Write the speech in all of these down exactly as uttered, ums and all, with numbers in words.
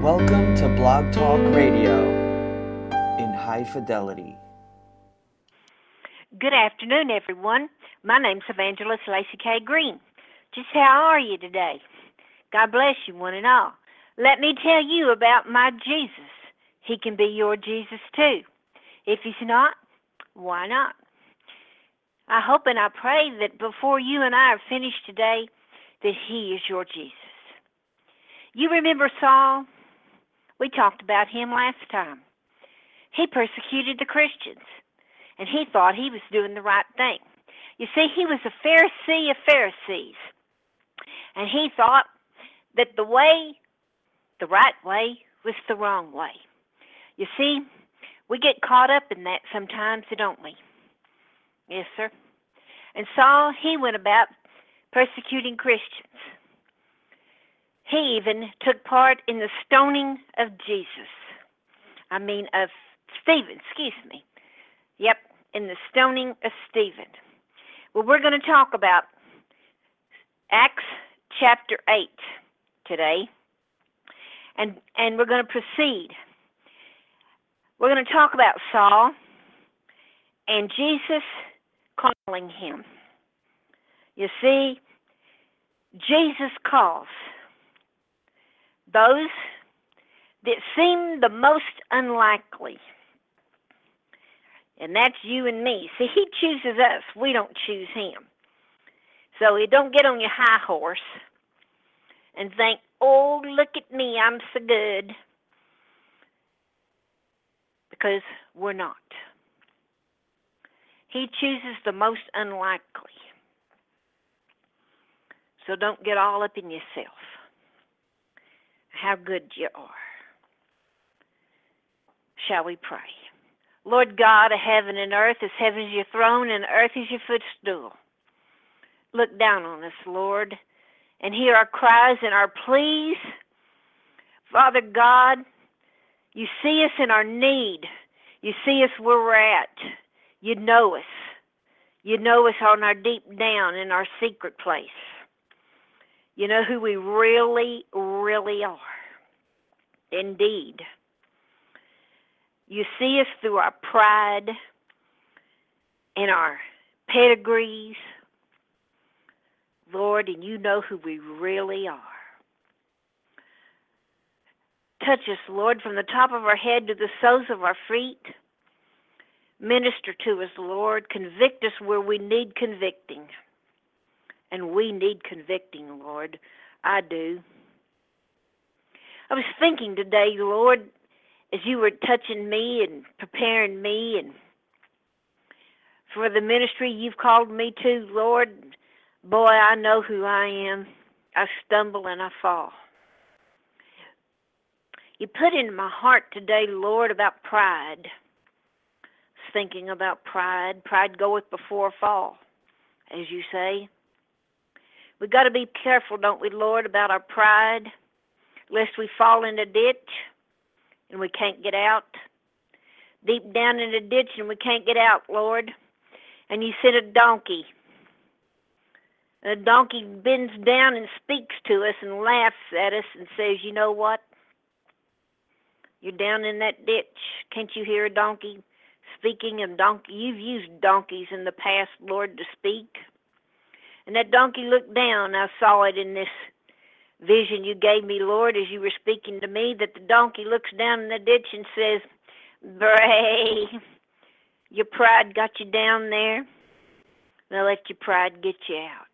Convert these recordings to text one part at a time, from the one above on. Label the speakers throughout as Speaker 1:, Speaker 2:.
Speaker 1: Welcome to Blog Talk Radio in high fidelity.
Speaker 2: Good afternoon, everyone. My name's Evangelist Lacey K. Green. Just how are you today? God bless you, one and all. Let me tell you about my Jesus. He can be your Jesus, too. If he's not, why not? I hope and I pray that before you and I are finished today, that he is your Jesus. You remember Saul? We talked about him last time. He persecuted the Christians, and he thought he was doing the right thing. You see, he was a Pharisee of Pharisees, and he thought that the way, the right way, was the wrong way. You see, we get caught up in that sometimes, don't we? Yes, sir. And Saul, he went about persecuting Christians. He even took part in the stoning of Jesus. I mean, of Stephen, excuse me. Yep, in the stoning of Stephen. Well, we're going to talk about Acts chapter eight today, and, and we're going to proceed. We're going to talk about Saul and Jesus calling him. You see, Jesus calls those that seem the most unlikely. And that's you and me. See, he chooses us. We don't choose him. So you don't get on your high horse and think, oh, look at me, I'm so good. Because we're not. He chooses the most unlikely. So don't get all up in yourself. How good you are. Shall we pray? Lord God of heaven and earth, as heaven is your throne and earth is your footstool. Look down on us, Lord, and hear our cries and our pleas. Father God, you see us in our need. You see us where we're at. You know us. You know us on our deep down in our secret place. You know who we really, really are. Indeed. You see us through our pride and our pedigrees, Lord, and you know who we really are. Touch us, Lord, from the top of our head to the soles of our feet. Minister to us, Lord. Convict us where we need convicting. And we need convicting, Lord. I do. I was thinking today, Lord, as you were touching me and preparing me and for the ministry you've called me to, Lord, boy, I know who I am. I stumble and I fall. You put in my heart today, Lord, about pride. I was thinking about pride. Pride goeth before a fall, as you say. We've got to be careful, don't we, Lord, about our pride, lest we fall in a ditch and we can't get out. Deep down in a ditch and we can't get out, Lord. And you send a donkey. And a donkey bends down and speaks to us and laughs at us and says, you know what? You're down in that ditch. Can't you hear a donkey speaking? And donkey, you've used donkeys in the past, Lord, to speak. And that donkey looked down. I saw it in this vision you gave me, Lord, as you were speaking to me, that the donkey looks down in the ditch and says, Bray, your pride got you down there. Now let your pride get you out.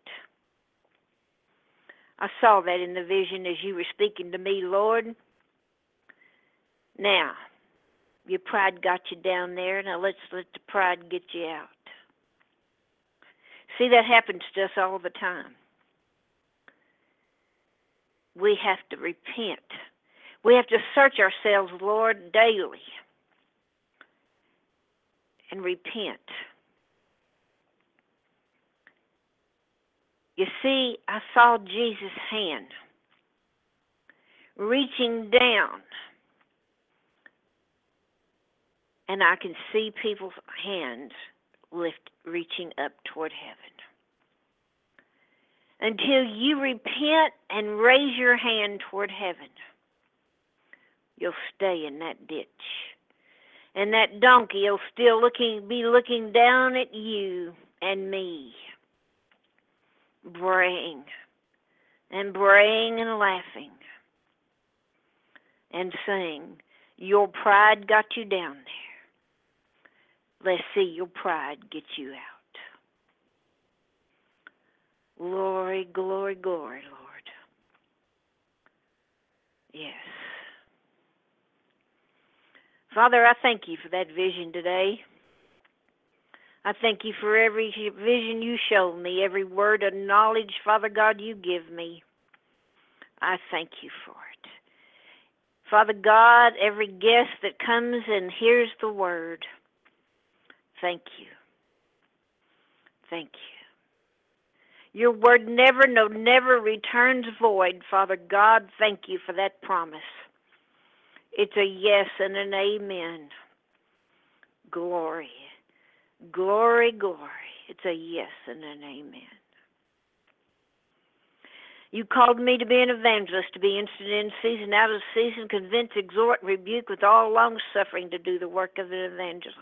Speaker 2: I saw that in the vision as you were speaking to me, Lord. Now, your pride got you down there. Now let's let the pride get you out. See, that happens to us all the time. We have to repent. We have to search ourselves, Lord, daily and repent. You see, I saw Jesus' hand reaching down, and I can see people's hands lift, reaching up toward heaven. Until you repent and raise your hand toward heaven. you'll stay in that ditch. And that donkey will still looking, be looking down at you and me, braying and braying and laughing and saying, your pride got you down there. Let's see your pride get you out. Glory, glory, glory, Lord. Yes. Father, I thank you for that vision today. I thank you for every vision you showed me, every word of knowledge, Father God, you give me. I thank you for it. Father God, every guest that comes and hears the word, thank you. Thank you. Your word never, no, never returns void, Father God. Thank you for that promise. It's a yes and an amen. Glory, glory, glory. It's a yes and an amen. You called me to be an evangelist, to be instant in season, out of season, convince, exhort, rebuke with all long-suffering to do the work of an evangelist.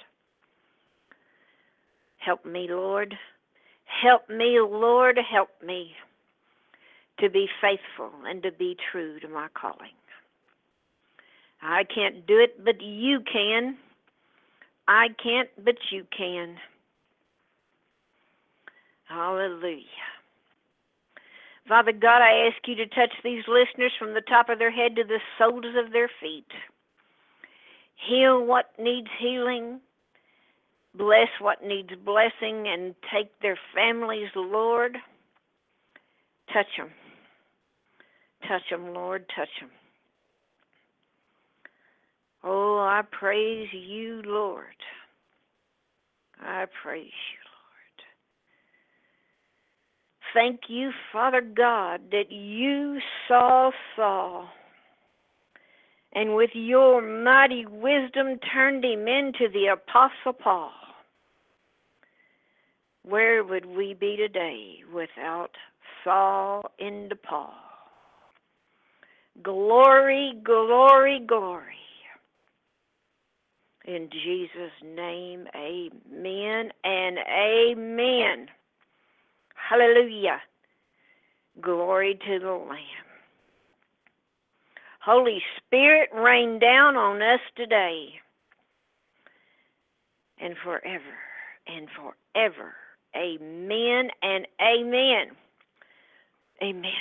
Speaker 2: Help me, Lord. Help me, Lord. Help me to be faithful and to be true to my calling. I can't do it, but you can. I can't, but you can. Hallelujah. Father God, I ask you to touch these listeners from the top of their head to the soles of their feet. Heal what needs healing. Bless what needs blessing, and take their families, Lord. Touch them. Touch them, Lord. Touch them. Oh, I praise you, Lord. I praise you, Lord. Thank you, Father God, that you saw Saul, and with your mighty wisdom turned him into the Apostle Paul. Where would we be today without Saul into Paul? Glory, glory, glory. In Jesus' name, amen and amen. Hallelujah. Glory to the Lamb. Holy Spirit, rain down on us today and forever and forever. Amen and amen. Amen.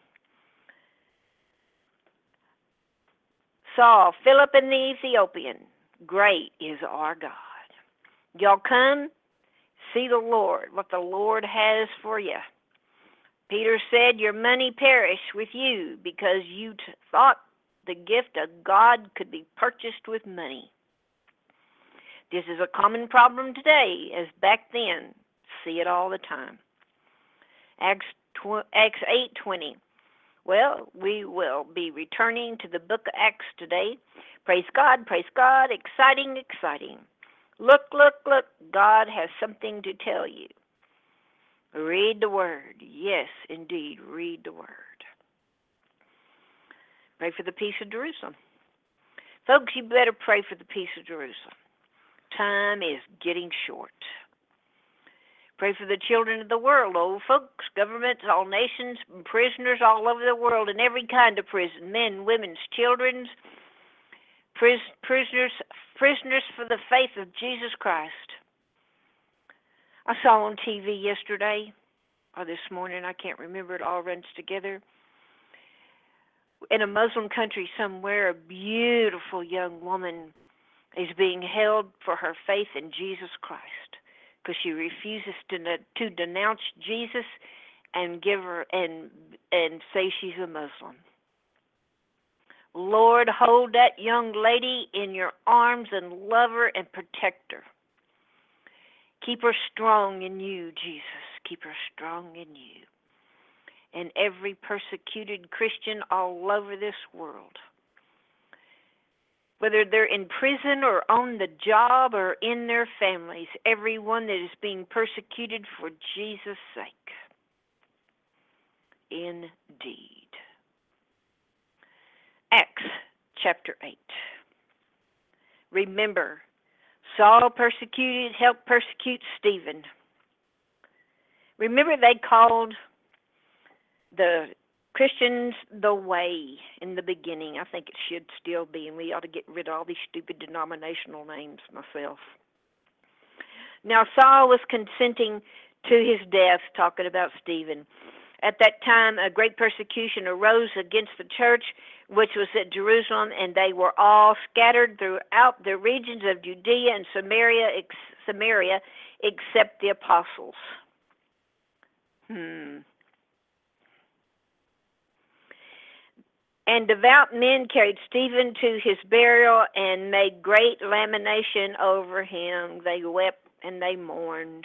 Speaker 2: Saul, Philip and the Ethiopian. Great is our God. Y'all come, see the Lord, what the Lord has for you. Peter said, your money perish with you because you t- thought the gift of God could be purchased with money. This is a common problem today, as back then. See it all the time. Acts eight twenty. Well, we will be returning to the book of Acts today. Praise God, praise God, exciting, exciting. Look, look, look, God has something to tell you. Read the word. Yes, indeed, read the word. Pray for the peace of Jerusalem. Folks, you better pray for the peace of Jerusalem. Time is getting short. Pray for the children of the world, old folks, governments, all nations, prisoners all over the world, in every kind of prison, men, women's, children's, pris- prisoners, prisoners for the faith of Jesus Christ. I saw on T V yesterday, or this morning, I can't remember, it all runs together. In a Muslim country somewhere, a beautiful young woman is being held for her faith in Jesus Christ, because she refuses to to denounce Jesus and give her and and say she's a Muslim. Lord, hold that young lady in your arms and love her and protect her. Keep her strong in you, Jesus. Keep her strong in you. And every persecuted Christian all over this world, whether they're in prison or on the job or in their families, everyone that is being persecuted for Jesus' sake. Indeed. Acts chapter eight. Remember, Saul persecuted, helped persecute Stephen. Remember, they called the Christians the Way in the beginning. I think it should still be, and we ought to get rid of all these stupid denominational names myself. Now, Saul was consenting to his death, talking about Stephen. At that time, a great persecution arose against the church, which was at Jerusalem, and they were all scattered throughout the regions of Judea and Samaria, ex- Samaria except the apostles. Hmm. And devout men carried Stephen to his burial and made great lamentation over him. They wept and they mourned.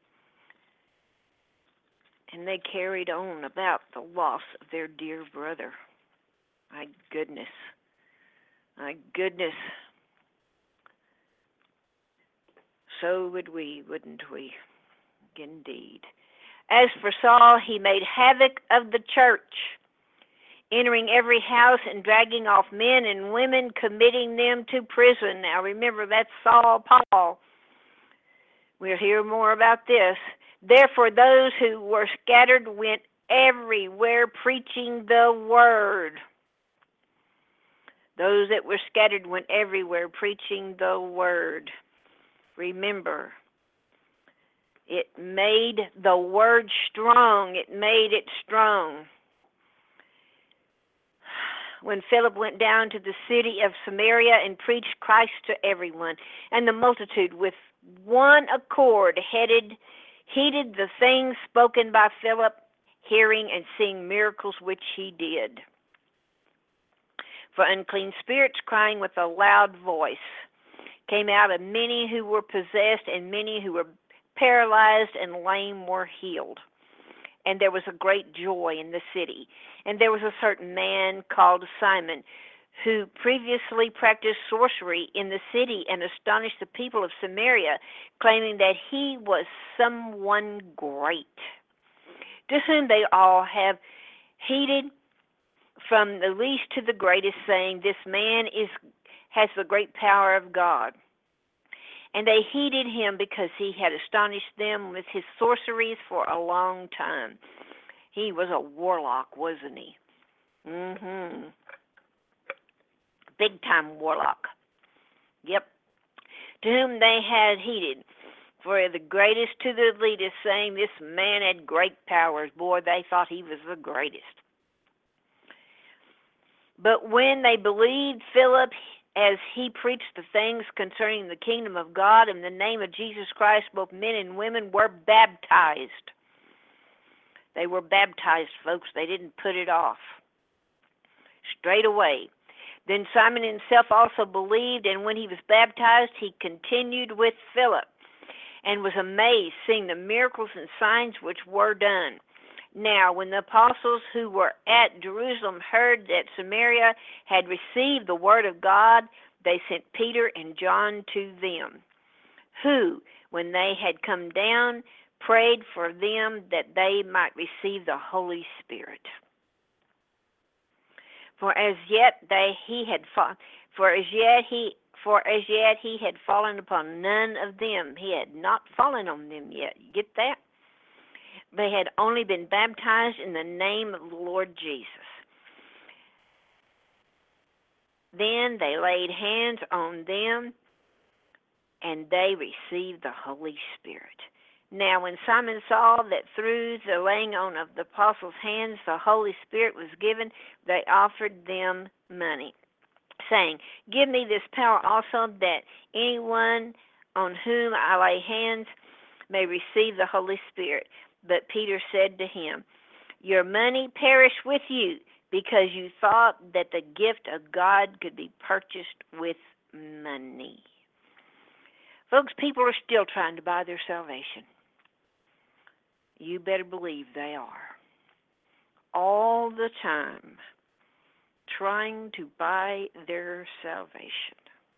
Speaker 2: And they carried on about the loss of their dear brother. My goodness. My goodness. So would we, wouldn't we? Indeed. As for Saul, he made havoc of the church, entering every house and dragging off men and women, committing them to prison. Now remember, that's Saul Paul. We'll hear more about this. Therefore, those who were scattered went everywhere preaching the word. Those that were scattered went everywhere preaching the word. Remember, it made the word strong. It made it strong. When Philip went down to the city of Samaria and preached Christ to everyone, and the multitude with one accord headed heeded the things spoken by Philip, hearing and seeing miracles which he did. For unclean spirits, crying with a loud voice, came out of many who were possessed, and many who were paralyzed and lame were healed. And there was a great joy in the city. And there was a certain man called Simon, who previously practiced sorcery in the city and astonished the people of Samaria, claiming that he was someone great, to whom they all have heeded from the least to the greatest, saying, this man is has the great power of God. And they heeded him because he had astonished them with his sorceries for a long time. He was a warlock, wasn't he? Mm-hmm. Big-time warlock. Yep. To whom they had heeded, for the greatest to the least, saying, this man had great powers. Boy, they thought he was the greatest. But when they believed Philip, as he preached the things concerning the kingdom of God in the name of Jesus Christ, both men and women were baptized. They were baptized, folks. They didn't put it off. Straight away. Then Simon himself also believed, and when he was baptized, he continued with Philip, and was amazed, seeing the miracles and signs which were done. Now, when the apostles who were at Jerusalem heard that Samaria had received the word of God, they sent Peter and John to them, who, when they had come down, prayed for them that they might receive the Holy Spirit. For as yet they he had fa- for as yet he for as yet he had fallen upon none of them. He had not fallen on them yet. You get that? They had only been baptized in the name of the Lord Jesus. Then they laid hands on them, and they received the Holy Spirit. Now when Simon saw that through the laying on of the apostles' hands the Holy Spirit was given, they offered them money, saying, give me this power also, that anyone on whom I lay hands may receive the Holy Spirit. But Peter said to him, your money perish with you, because you thought that the gift of God could be purchased with money. Folks, people are still trying to buy their salvation. You better believe they are. All the time, trying to buy their salvation.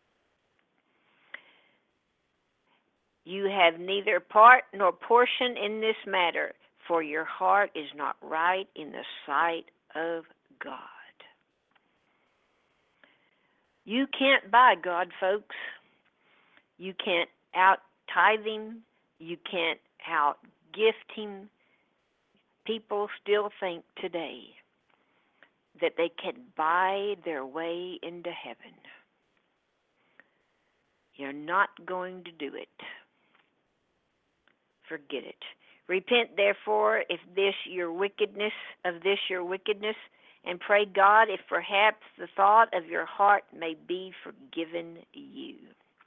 Speaker 2: You have neither part nor portion in this matter, for your heart is not right in the sight of God. You can't buy God, folks. You can't out tithe him. You can't out gift him. People still think today that they can buy their way into heaven. You're not going to do it. Forget it. Repent, therefore, if this your wickedness, of this your wickedness, and pray God if perhaps the thought of your heart may be forgiven you.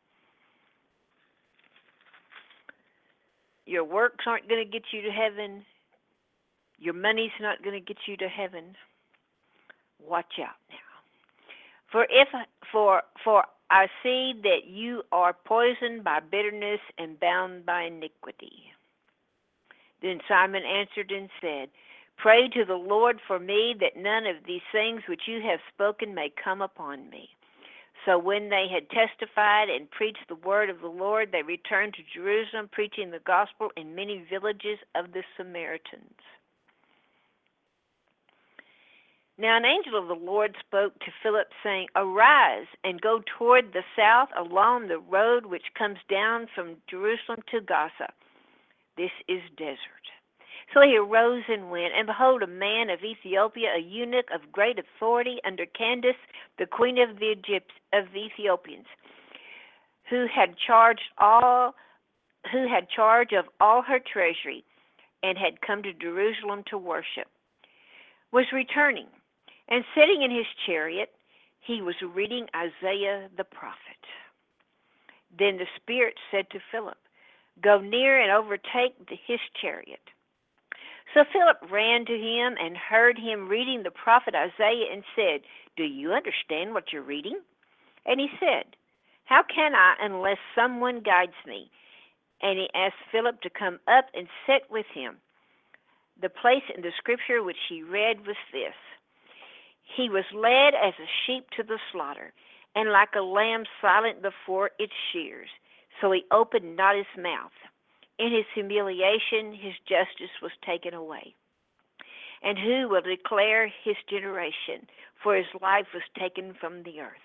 Speaker 2: Your works aren't going to get you to heaven. Your money's not going to get you to heaven. Watch out now. For if for for I see that you are poisoned by bitterness and bound by iniquity. Then Simon answered and said, Pray to the Lord for me, that none of these things which you have spoken may come upon me. So when they had testified and preached the word of the Lord, they returned to Jerusalem, preaching the gospel in many villages of the Samaritans. Now an angel of the Lord spoke to Philip, saying, Arise and go toward the south along the road which comes down from Jerusalem to Gaza. This is desert. So he arose and went, and behold, a man of Ethiopia, a eunuch of great authority under Candace, the queen of the Egypt, of the Ethiopians, who had charged all, who had charge of all her treasury, and had come to Jerusalem to worship, was returning, and sitting in his chariot, he was reading Isaiah the prophet. Then the Spirit said to Philip, Go near and overtake his chariot. So Philip ran to him and heard him reading the prophet Isaiah and said, Do you understand what you're reading? And he said, How can I unless someone guides me? And he asked Philip to come up and sit with him. The place in the scripture which he read was this: He was led as a sheep to the slaughter, and like a lamb silent before its shears. So he opened not his mouth. In his humiliation, his justice was taken away. And who will declare his generation? For his life was taken from the earth.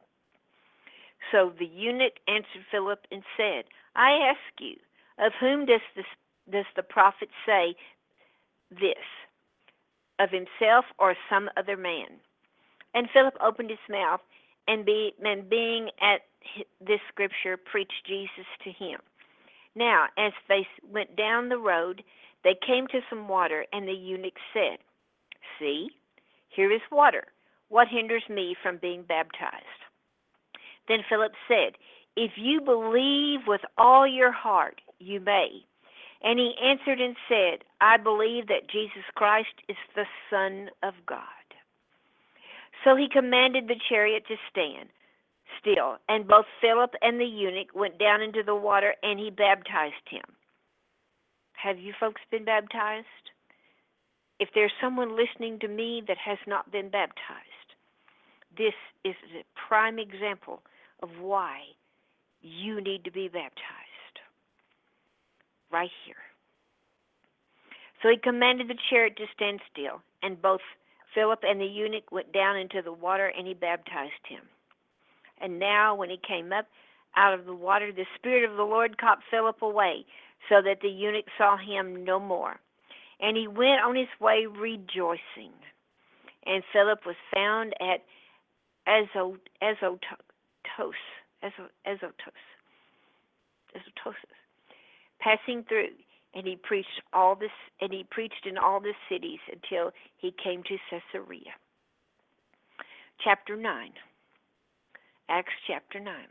Speaker 2: So the eunuch answered Philip and said, I ask you, of whom does, this, does the prophet say this? Of himself or some other man? And Philip opened his mouth, and, be, and being at this scripture, preached Jesus to him. Now, as they went down the road, they came to some water, and the eunuch said, See, here is water. What hinders me from being baptized? Then Philip said, If you believe with all your heart, you may. And he answered and said, I believe that Jesus Christ is the Son of God. So he commanded the chariot to stand still, and both Philip and the eunuch went down into the water, and he baptized him. Have you folks been baptized? If there's someone listening to me that has not been baptized, this is a prime example of why you need to be baptized. Right here. So he commanded the chariot to stand still, and both Philip and the eunuch went down into the water, and he baptized him. And now when he came up out of the water, the Spirit of the Lord caught Philip away, so that the eunuch saw him no more. And he went on his way rejoicing. And Philip was found at Azotus, Azotus, Azotus, Azotus, passing through. And he preached all this, and he preached in all the cities until he came to Caesarea. Chapter nine. Acts chapter nine.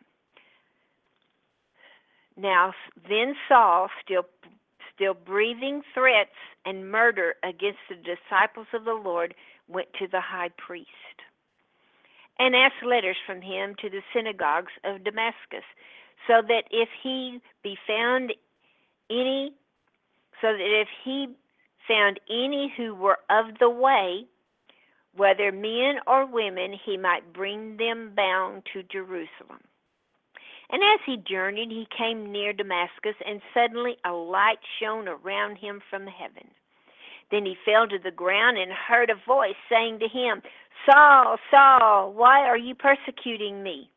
Speaker 2: Now then Saul, still still breathing threats and murder against the disciples of the Lord, went to the high priest and asked letters from him to the synagogues of Damascus, so that if he be found any, so that if he found any who were of the way, whether men or women, he might bring them bound to Jerusalem. And as he journeyed, he came near Damascus, and suddenly a light shone around him from heaven. Then he fell to the ground and heard a voice saying to him, Saul, Saul, why are you persecuting me?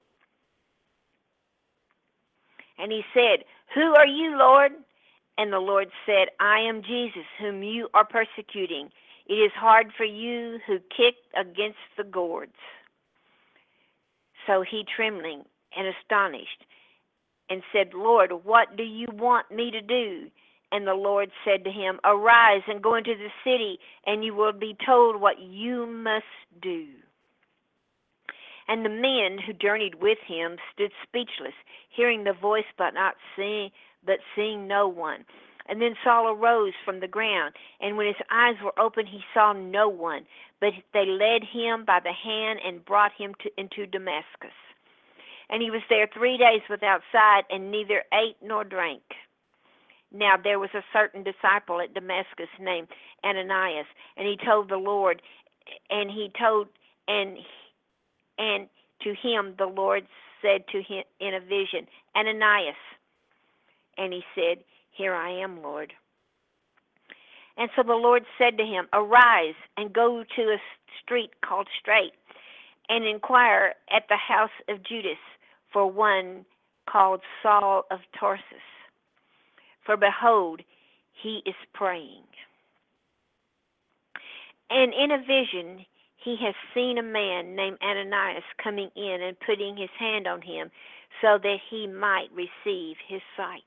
Speaker 2: And he said, Who are you, Lord? And the Lord said, I am Jesus, whom you are persecuting. It is hard for you who kick against the gourds. So he, trembling and astonished, and said, Lord, what do you want me to do? And the Lord said to him, Arise and go into the city, and you will be told what you must do. And the men who journeyed with him stood speechless, hearing the voice but not seeing, but seeing no one. And then Saul arose from the ground, and when his eyes were opened, he saw no one. But they led him by the hand and brought him to, into Damascus. And he was there three days without sight, and neither ate nor drank. Now there was a certain disciple at Damascus named Ananias, and he told the Lord, and he told, and and to him the Lord said to him in a vision, Ananias. And he said, Here I am, Lord. And so the Lord said to him, Arise and go to a street called Straight, and inquire at the house of Judas for one called Saul of Tarsus. For behold, he is praying. And in a vision he has seen a man named Ananias coming in and putting his hand on him so that he might receive his sight.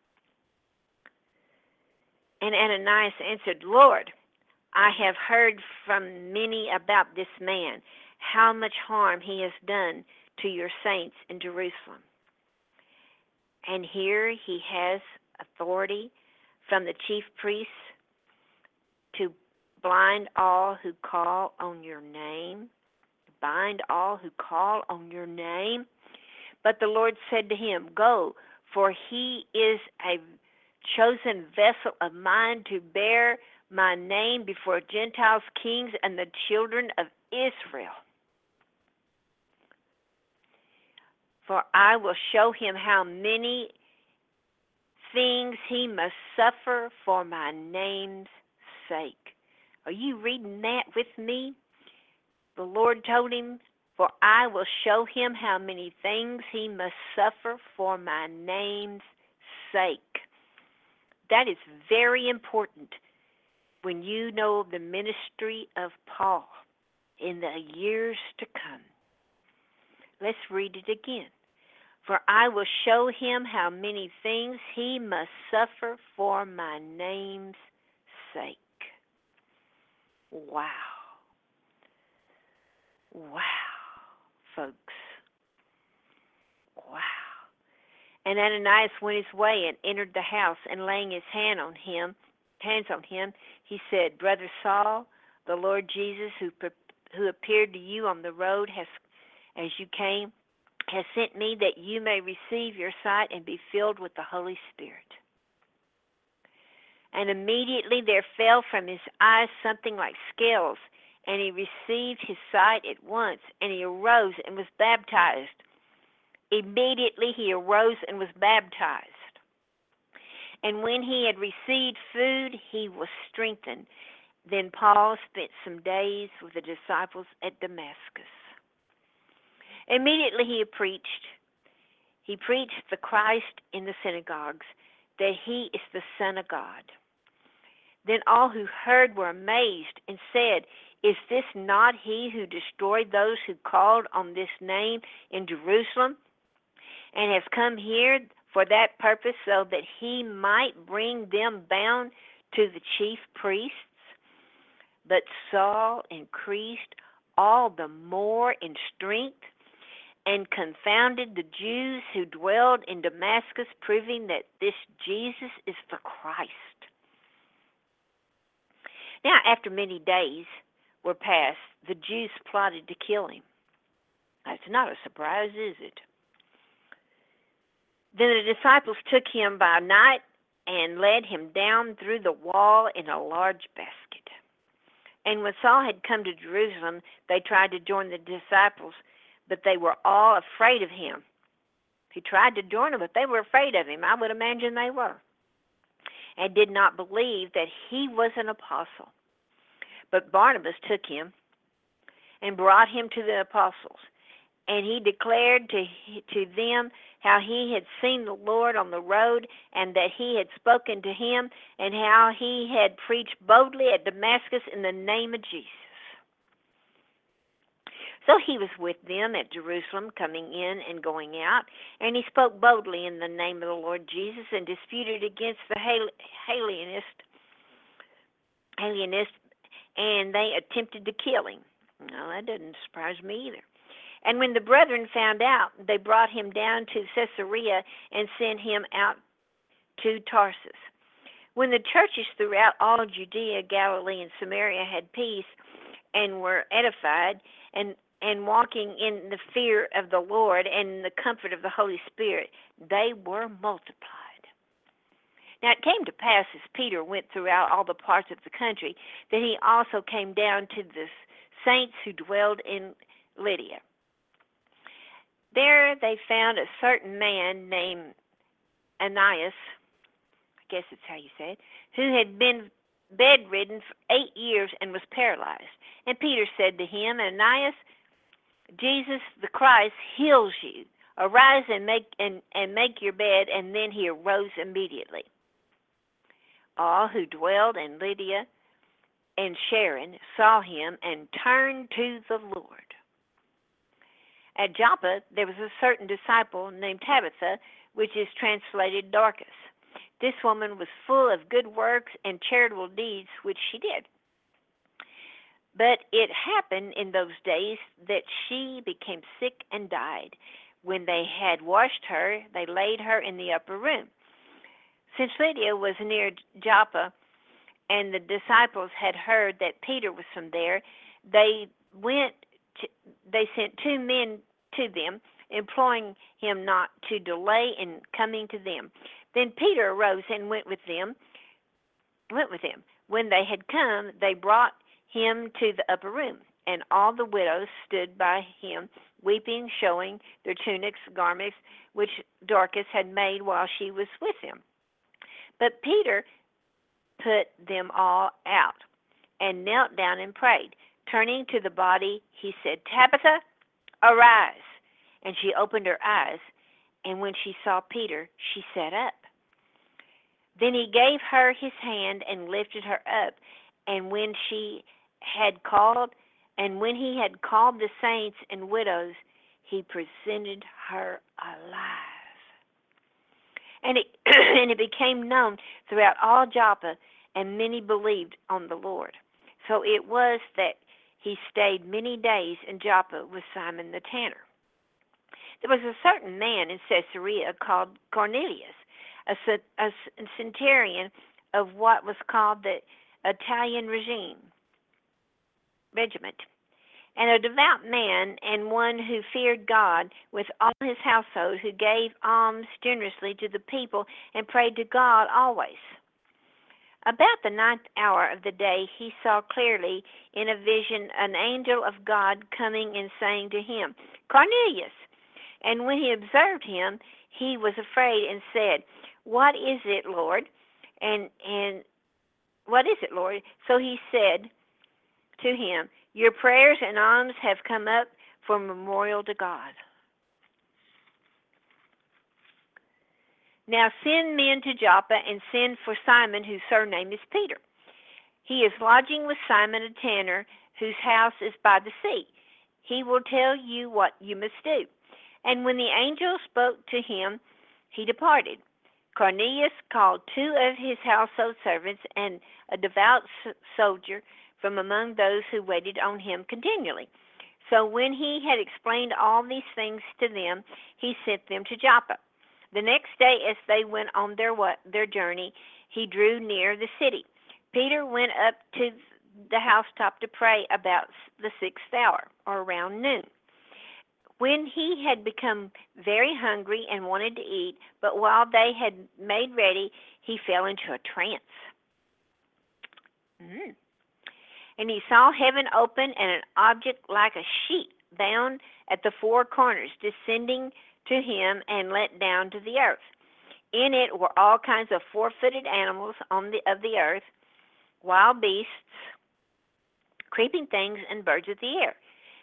Speaker 2: And Ananias answered, Lord, I have heard from many about this man, how much harm he has done to your saints in Jerusalem. And here he has authority from the chief priests to blind all who call on your name, bind all who call on your name. But the Lord said to him, Go, for he is a chosen vessel of mine to bear my name before Gentiles, kings, and the children of Israel. For I will show him how many things he must suffer for my name's sake. Are you reading that with me? The Lord told him, For I will show him how many things he must suffer for my name's sake. That is very important when you know the ministry of Paul in the years to come. Let's read it again. For I will show him how many things he must suffer for my name's sake. Wow. Wow, folks. Wow. And Ananias went his way and entered the house, and laying his hand on him, hands on him, he said, Brother Saul, the Lord Jesus, who who appeared to you on the road has, as you came, has sent me that you may receive your sight and be filled with the Holy Spirit. And immediately there fell from his eyes something like scales, and he received his sight at once, and he arose and was baptized. Immediately he arose and was baptized. And when he had received food, he was strengthened. Then Paul spent some days with the disciples at Damascus. Immediately he preached. He preached the Christ in the synagogues, that he is the Son of God. Then all who heard were amazed and said, Is this not he who destroyed those who called on this name in Jerusalem, and has come here for that purpose, so that he might bring them bound to the chief priests? But Saul increased all the more in strength, and confounded the Jews who dwelled in Damascus, proving that this Jesus is the Christ. Now, after many days were passed, the Jews plotted to kill him. That's not a surprise, is it? Then the disciples took him by night and led him down through the wall in a large basket. And when Saul had come to Jerusalem, they tried to join the disciples, but they were all afraid of him. He tried to join them, but they were afraid of him. I would imagine they were. And did not believe that he was an apostle. But Barnabas took him and brought him to the apostles. And he declared to to them how he had seen the Lord on the road, and that he had spoken to him, and how he had preached boldly at Damascus in the name of Jesus. So he was with them at Jerusalem, coming in and going out, and he spoke boldly in the name of the Lord Jesus, and disputed against the Hellenist, Hellenist, and they attempted to kill him. No, that doesn't surprise me either. And when the brethren found out, they brought him down to Caesarea and sent him out to Tarsus. When the churches throughout all Judea, Galilee, and Samaria had peace and were edified, and and walking in the fear of the Lord and in the comfort of the Holy Spirit, they were multiplied. Now it came to pass, as Peter went throughout all the parts of the country, that he also came down to the saints who dwelled in Lydia. There they found a certain man named Ananias, I guess that's how you say it, who had been bedridden for eight years and was paralyzed. And Peter said to him, Ananias, Jesus the Christ heals you. Arise and make and, and make your bed. And then he arose immediately. All who dwelled in Lydia and Sharon saw him and turned to the Lord. At Joppa there was a certain disciple named Tabitha, which is translated Dorcas. This woman was full of good works and charitable deeds, which she did. But it happened in those days that she became sick and died. When they had washed her, they laid her in the upper room. Since Lydia was near Joppa, and the disciples had heard that Peter was from there, they went. To, they sent two men to them, imploring him not to delay in coming to them. Then Peter arose and went with them. Went with them. When they had come, they brought him to the upper room, and all the widows stood by him, weeping, showing their tunics, garments, which Dorcas had made while she was with them. But Peter put them all out, and knelt down and prayed. Turning to the body, he said, Tabitha, arise. And she opened her eyes, and when she saw Peter, she sat up. Then he gave her his hand and lifted her up, and when she had called, and when he had called the saints and widows, he presented her alive. And it and it became known throughout all Joppa, and many believed on the Lord. So it was that he stayed many days in Joppa with Simon the tanner. There was a certain man in Caesarea called Cornelius, a, a centurion of what was called the Italian regime. regiment, and a devout man, and one who feared God with all his household, who gave alms generously to the people and prayed to God always. About the ninth hour of the day he saw clearly in a vision an angel of God coming and saying to him, Cornelius. And when he observed him, he was afraid and said, What is it, Lord? And and what is it, Lord? So he said to him, Your prayers and alms have come up for memorial to God. Now send men to Joppa and send for Simon, whose surname is Peter. He is lodging with Simon a tanner, whose house is by the sea. He will tell you what you must do. And when the angel spoke to him, he departed. Cornelius called two of his household servants and a devout soldier from among those who waited on him continually. So when he had explained all these things to them, he sent them to Joppa. The next day, as they went on their their journey, he drew near the city. Peter went up to the housetop to pray about the sixth hour, or around noon. When he had become very hungry and wanted to eat, but while they had made ready, he fell into a trance. Mm. And he saw heaven open and an object like a sheet bound at the four corners descending to him and let down to the earth. In it were all kinds of four-footed animals on the of the earth, wild beasts, creeping things, and birds of the air.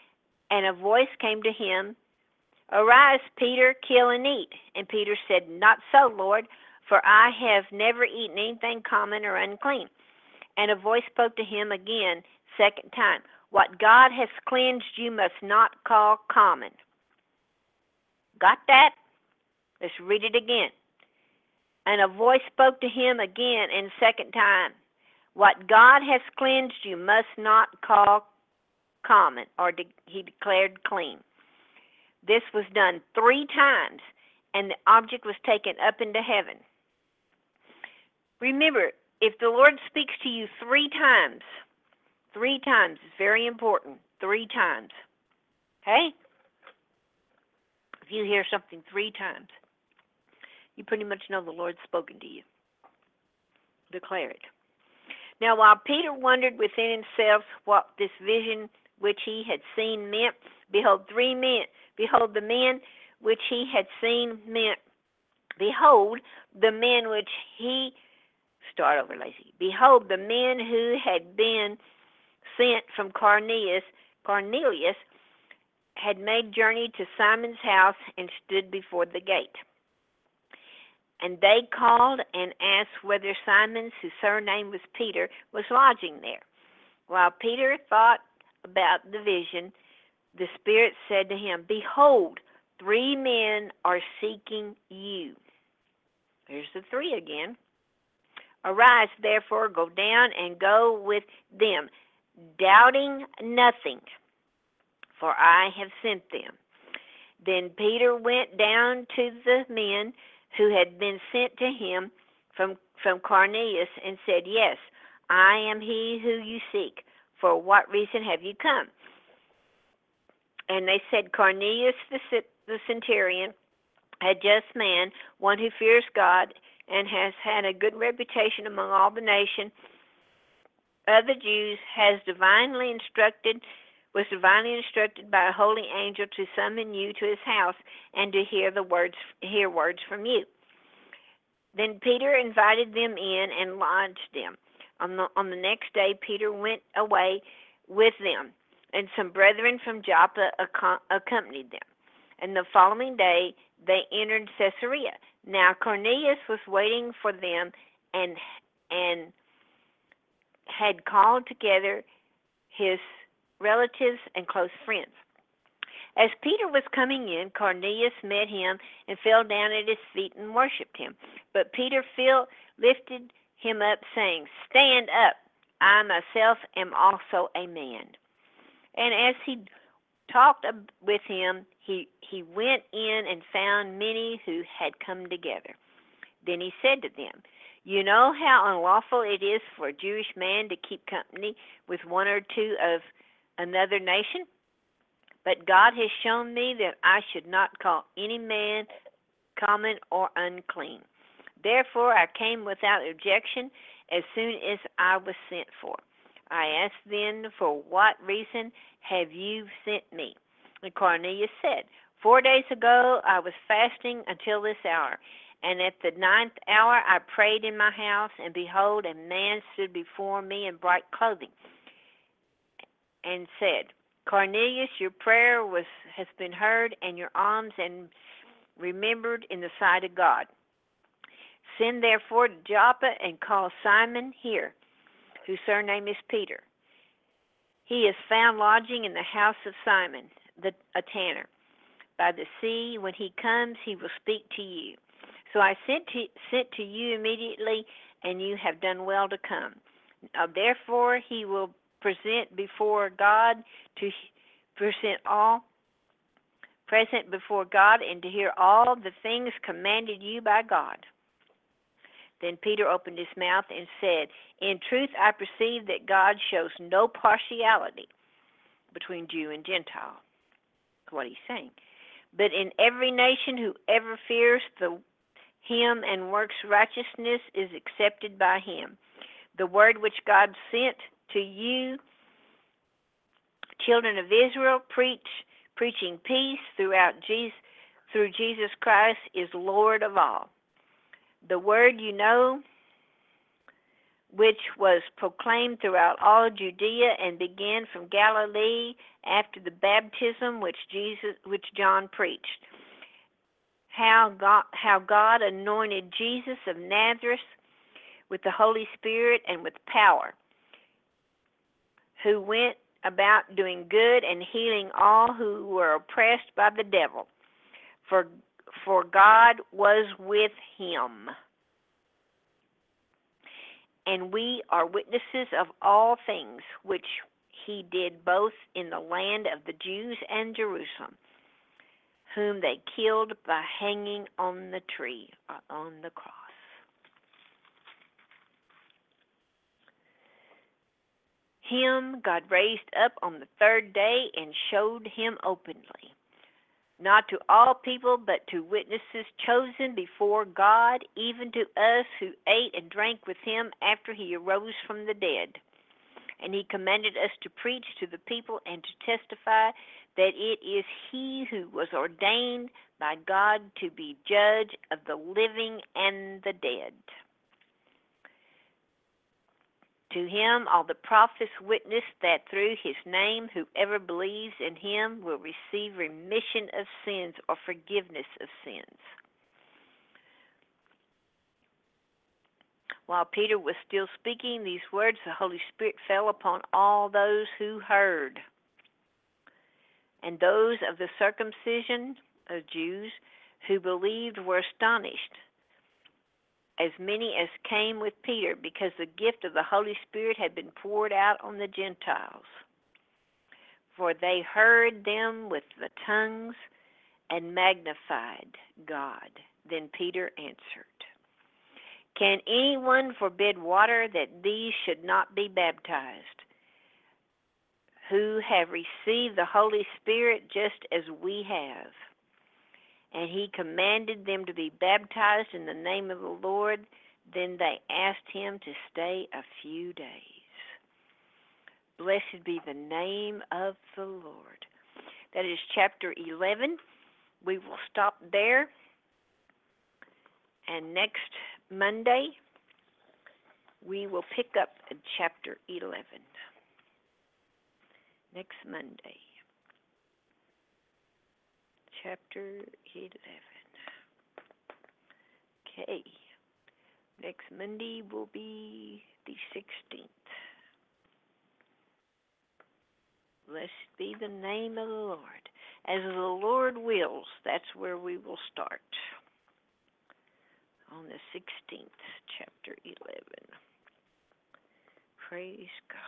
Speaker 2: And a voice came to him, Arise, Peter, kill and eat. And Peter said, Not so, Lord, for I have never eaten anything common or unclean. And a voice spoke to him again, second time, What God has cleansed you must not call common. Got that? Let's read it again. And a voice spoke to him again and second time, What God has cleansed you must not call common, or de- he declared clean. This was done three times, and the object was taken up into heaven. Remember, if the Lord speaks to you three times, three times is very important, three times, okay? If you hear something three times, you pretty much know the Lord's spoken to you. Declare it. Now, while Peter wondered within himself what this vision which he had seen meant, behold, three men, behold, the men which he had seen meant, behold, the men which he, start over, Lacey, behold, the men who had been sent from Cornelius, Cornelius had made journey to Simon's house and stood before the gate. And they called and asked whether Simon, whose surname was Peter, was lodging there. While Peter thought about the vision, the Spirit said to him, Behold, three men are seeking you. There's the three again. Arise, therefore, go down and go with them, doubting nothing, for I have sent them. Then Peter went down to the men who had been sent to him from, from Cornelius and said, Yes, I am he who you seek. For what reason have you come? And they said, Cornelius the, the centurion, a just man, one who fears God and has had a good reputation among all the nation of the Jews, has divinely instructed, was divinely instructed by a holy angel to summon you to his house and to hear the words, hear words from you. Then Peter invited them in and lodged them. On the, on the next day, Peter went away with them, and some brethren from Joppa accompanied them. And the following day, they entered Caesarea. Now Cornelius was waiting for them and and had called together his relatives and close friends. As Peter was coming in, Cornelius met him and fell down at his feet and worshipped him. But Peter feel, lifted him up, saying, Stand up, I myself am also a man. And as he talked with him, he, he went in and found many who had come together. Then he said to them, You know how unlawful it is for a Jewish man to keep company with one or two of another nation? But God has shown me that I should not call any man common or unclean. Therefore I came without objection as soon as I was sent for. I asked then, For what reason have you sent me? And Cornelius said, Four days ago I was fasting until this hour, and at the ninth hour I prayed in my house, and behold, a man stood before me in bright clothing, and said, Cornelius, your prayer was has been heard, and your alms and remembered in the sight of God. Send therefore to Joppa and call Simon here, whose surname is Peter. He is found lodging in the house of Simon, the, a tanner, by the sea. When he comes, he will speak to you. So I sent to, sent to you immediately, and you have done well to come. Now, therefore, he will present before God to present all present before God and to hear all the things commanded you by God. Then Peter opened his mouth and said, In truth, I perceive that God shows no partiality between Jew and Gentile. That's what he's saying. But in every nation, whoever fears the him and works righteousness is accepted by him. The word which God sent to you, children of Israel, preach, preaching peace throughout Jesus, through Jesus Christ, is Lord of all. The word you know, which was proclaimed throughout all Judea and began from Galilee after the baptism which Jesus, which John preached. How God, how God anointed Jesus of Nazareth with the Holy Spirit and with power, who went about doing good and healing all who were oppressed by the devil, for for God was with him. And we are witnesses of all things which he did both in the land of the Jews and Jerusalem, whom they killed by hanging on the tree, or on the cross. Him God raised up on the third day and showed him openly, not to all people, but to witnesses chosen before God, even to us who ate and drank with him after he arose from the dead. And he commanded us to preach to the people and to testify that it is he who was ordained by God to be judge of the living and the dead. To him all the prophets witness that through his name whoever believes in him will receive remission of sins or forgiveness of sins. While Peter was still speaking these words, the Holy Spirit fell upon all those who heard. And those of the circumcision of Jews who believed were astonished, as many as came with Peter, because the gift of the Holy Spirit had been poured out on the Gentiles. For they heard them with the tongues and magnified God. Then Peter answered, Can anyone forbid water that these should not be baptized, who have received the Holy Spirit just as we have? And he commanded them to be baptized in the name of the Lord. Then they asked him to stay a few days. Blessed be the name of the Lord. That is chapter eleven. We will stop there. And next Monday, we will pick up in chapter eleven. Next Monday. Chapter eleven. Okay. Next Monday will be the sixteenth. Blessed be the name of the Lord. As the Lord wills, that's where we will start. On the sixteenth, chapter eleven. Praise God.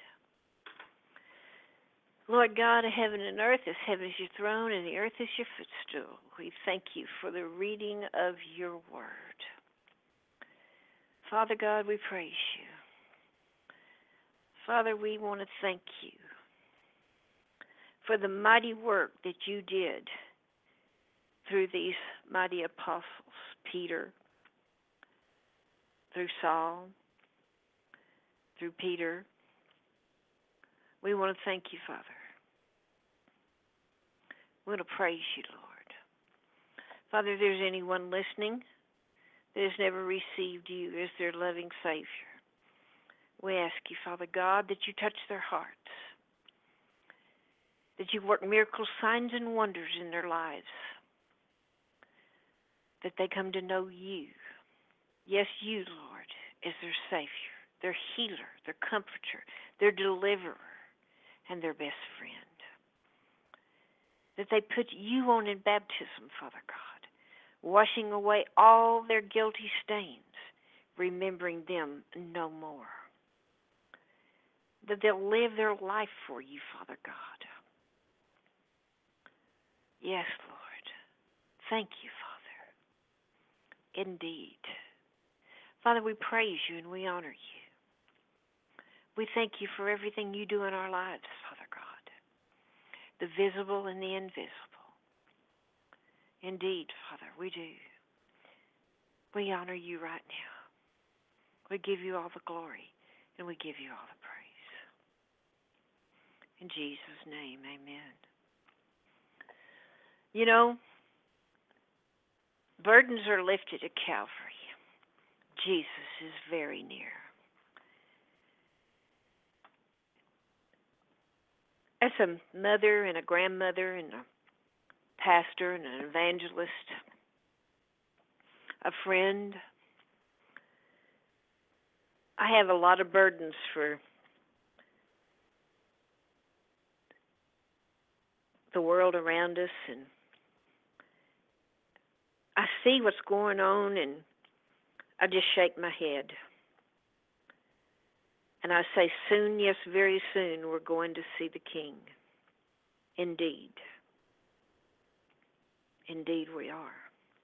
Speaker 2: Lord God of heaven and earth, as heaven is your throne and the earth is your footstool, we thank you for the reading of your word. Father God, we praise you. Father, we want to thank you for the mighty work that you did through these mighty apostles, Peter, through Saul, through Peter. We want to thank you, Father. We want to praise you, Lord. Father, if there's anyone listening that has never received you as their loving Savior, we ask you, Father God, that you touch their hearts, that you work miracles, signs, and wonders in their lives, that they come to know you. Yes, you, Lord, as their Savior, their healer, their comforter, their deliverer, and their best friend. That they put you on in baptism, Father God, washing away all their guilty stains, remembering them no more. That they'll live their life for you, Father God. Yes, Lord. Thank you, Father. Indeed. Father, we praise you and we honor you. We thank you for everything you do in our lives, Father God, the visible and the invisible. Indeed, Father, we do. We honor you right now. We give you all the glory and we give you all the praise. In Jesus' name, amen. You know, burdens are lifted at Calvary. Jesus is very near. As a mother and a grandmother and a pastor and an evangelist, a friend, I have a lot of burdens for the world around us, and I see what's going on, and I just shake my head. And I say, soon, yes, very soon, we're going to see the King. Indeed. Indeed, we are.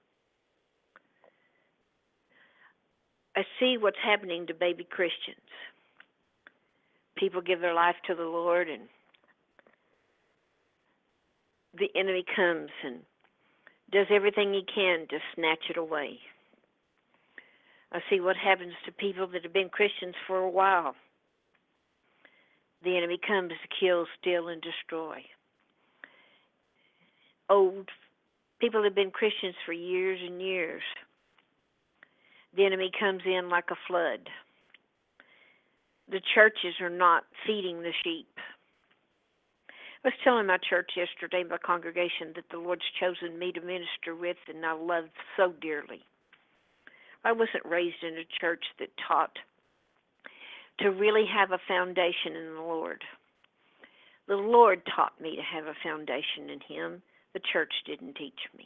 Speaker 2: I see what's happening to baby Christians. People give their life to the Lord, and the enemy comes and does everything he can to snatch it away. I see what happens to people that have been Christians for a while. The enemy comes to kill, steal, and destroy. Old people have been Christians for years and years. The enemy comes in like a flood. The churches are not feeding the sheep. I was telling my church yesterday, my congregation, that the Lord's chosen me to minister with, and I love so dearly. I wasn't raised in a church that taught to really have a foundation in the Lord. The Lord taught me to have a foundation in Him. The church didn't teach me.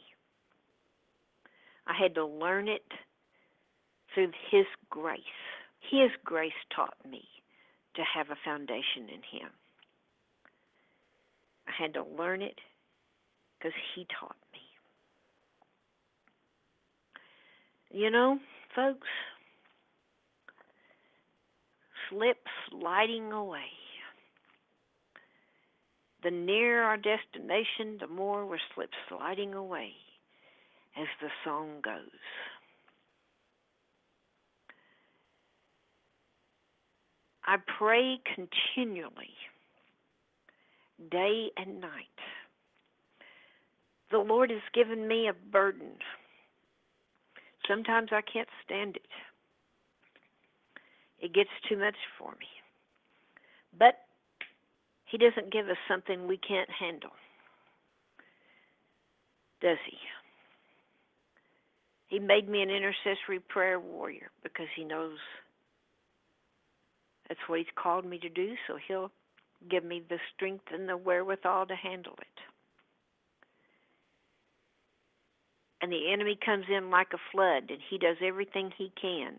Speaker 2: I had to learn it through His grace. His grace taught me to have a foundation in Him. I had to learn it because He taught me. You know, folks, slip sliding away. The nearer our destination, the more we're slip sliding away, as the song goes. I pray continually, day and night. The Lord has given me a burden. Sometimes I can't stand it. It gets too much for me. But He doesn't give us something we can't handle, does He? He made me an intercessory prayer warrior because He knows that's what He's called me to do, so He'll give me the strength and the wherewithal to handle it. And the enemy comes in like a flood, and he does everything he can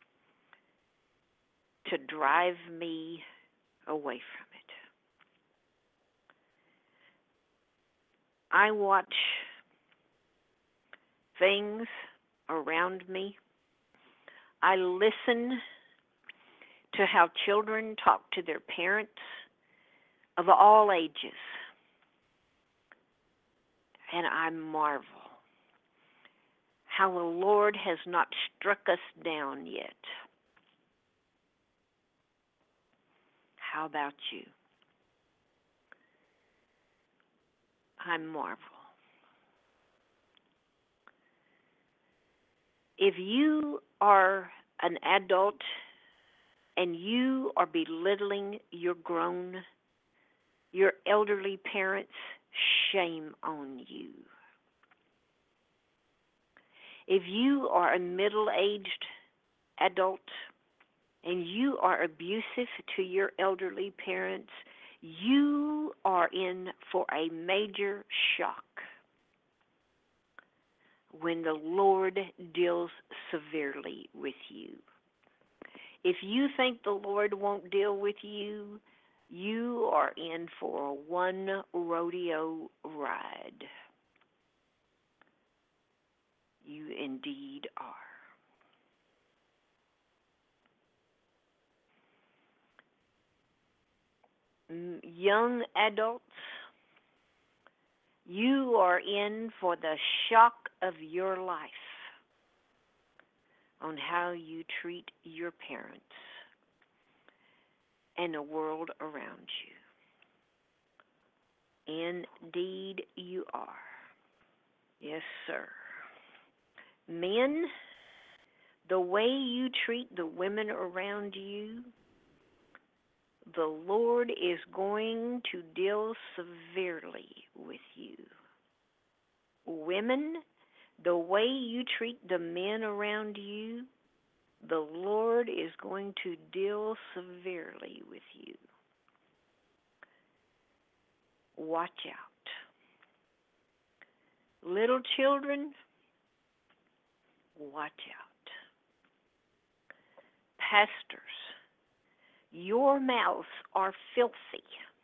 Speaker 2: to drive me away from it. I watch things around me. I listen to how children talk to their parents of all ages. And I marvel how the Lord has not struck us down yet. How about you? I marvel. If you are an adult and you are belittling your grown, your elderly parents, shame on you. If you are a middle-aged adult and you are abusive to your elderly parents, you are in for a major shock when the Lord deals severely with you. If you think the Lord won't deal with you, you are in for a one rodeo ride. You indeed are. Young adults, you are in for the shock of your life on how you treat your parents and the world around you. Indeed, you are. Yes, sir. Men, the way you treat the women around you The Lord is going to deal severely with you. Women, the way you treat the men around you, the Lord is going to deal severely with you. Watch out. Little children, watch out. Pastors, your mouths are filthy.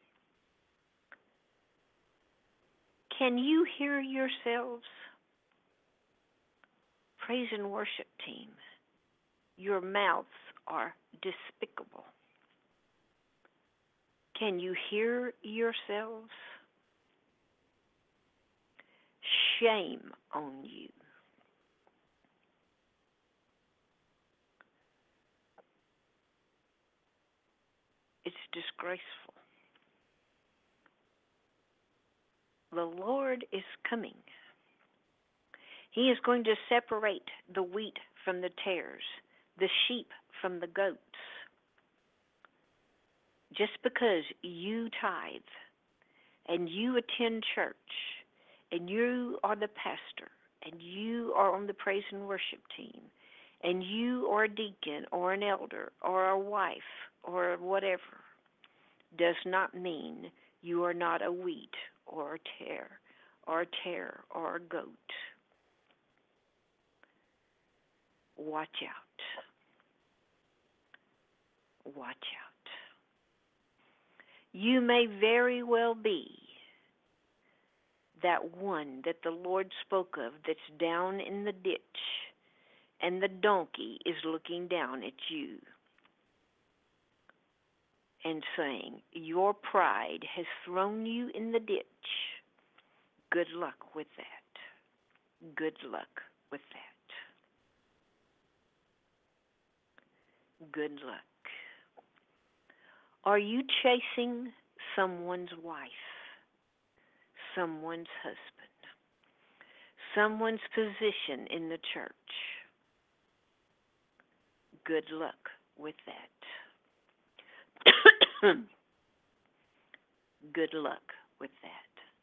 Speaker 2: Can you hear yourselves? Praise and worship team, your mouths are despicable. Can you hear yourselves? Shame on you. It's disgraceful. The Lord is coming. He is going to separate the wheat from the tares, the sheep from the goats. Just because you tithe and you attend church and you are the pastor and you are on the praise and worship team and you are a deacon or an elder or a wife or whatever does not mean you are not a wheat or a tare or a tare or a goat. Watch out. Watch out. You may very well be that one that the Lord spoke of that's down in the ditch, and the donkey is looking down at you and saying, your pride has thrown you in the ditch. Good luck with that. Good luck with that. Good luck. Are you chasing someone's wife, someone's husband, someone's position in the church? Good luck with that. Good luck with that.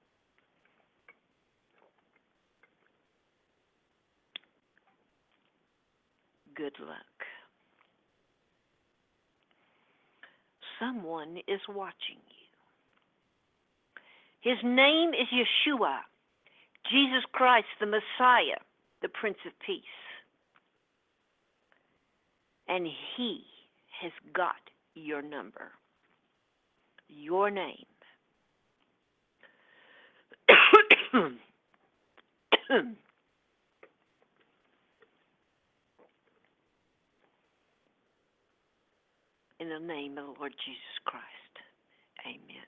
Speaker 2: Good luck. Someone is watching you. His name is Yeshua, Jesus Christ, the Messiah, the Prince of Peace. And he has got your number, your name. In the name of the Lord Jesus Christ, amen.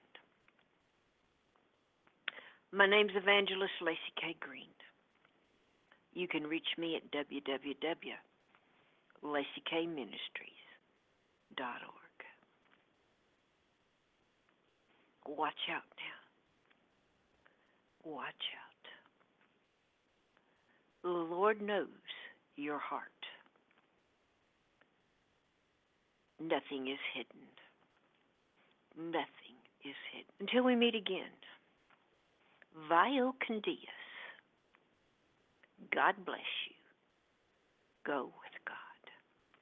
Speaker 2: My name's Evangelist Lacey K. Green. You can reach me at w w w dot lacey k ministries dot org. Watch out now. Watch out. The Lord knows your heart. Nothing is hidden. Nothing is hidden. Until we meet again, Vio Candias. God bless you. Go with God.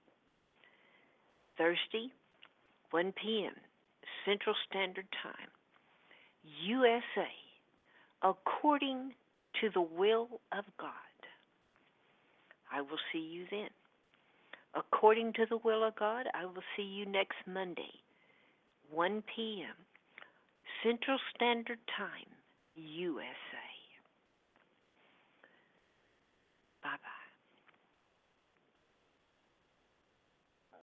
Speaker 2: Thursday, one p.m. Central Standard Time, U S A, according to the will of God. I will see you then. According to the will of God, I will see you next Monday, one p.m. Central Standard Time, U S A.